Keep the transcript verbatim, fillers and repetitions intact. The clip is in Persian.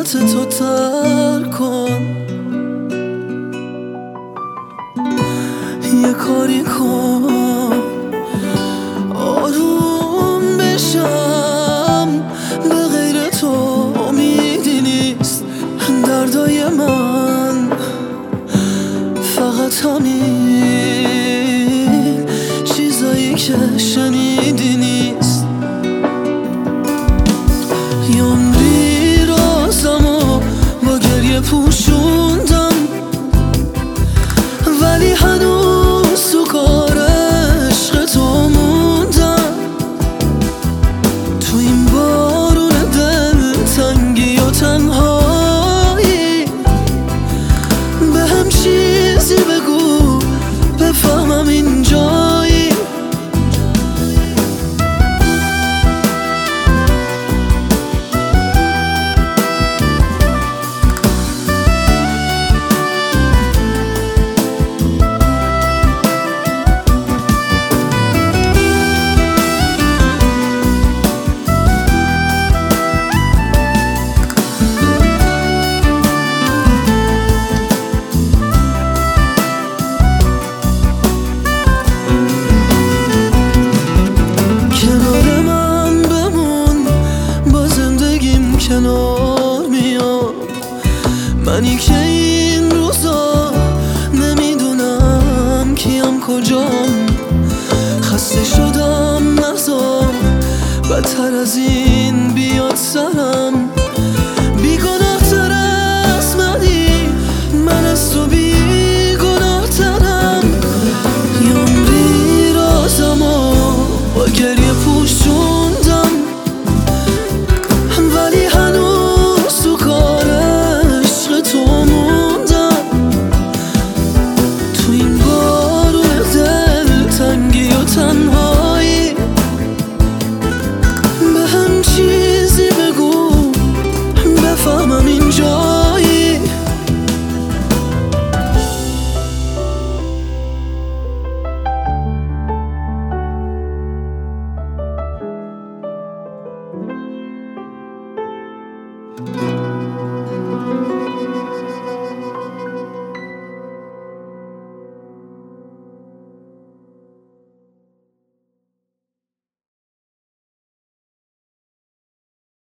محبت تو ترک کن، یه کاری کن آروم بشم. به غیر تو امیدی نیست دردای من، فقط همین چیزایی که شنیدی نیست. یه عمری رازمو با گریه پوشوندم، ولی هنوز تو کار عشق تو موندم. تو این بارون دل تنگی و تنهایی به هم چیزی بگو بفهمم اینجایی. کنار میام منی که این روزا نمیدونم کیم کجام. خسته شدم نزار بدتر از این بیاد سرم. بیگناه تر از منی، من از تو بیگناه ترم. یه عمری رازمو با گریه پوشوندم، ولی هنوز تو کار عشق تو موندم. تو این بارون دل تنگی و تنهایی به هم چیزی بگو بفهمم اینجایی. thank you